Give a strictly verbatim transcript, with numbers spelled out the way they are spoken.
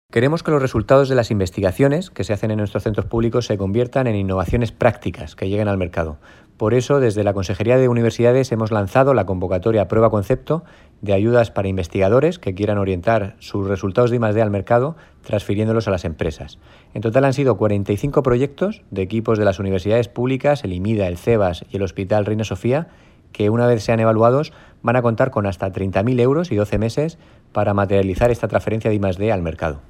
Queremos que los resultados de las investigaciones que se hacen en nuestros centros públicos se conviertan en innovaciones prácticas que lleguen al mercado. Por eso, desde la Consejería de Universidades hemos lanzado la convocatoria Prueba Concepto de ayudas para investigadores que quieran orientar sus resultados de I más D al mercado, transfiriéndolos a las empresas. En total han sido cuarenta y cinco proyectos de equipos de las universidades públicas, el IMIDA, el CEBAS y el Hospital Reina Sofía, que una vez sean evaluados van a contar con hasta treinta mil euros y doce meses para materializar esta transferencia de I más D al mercado.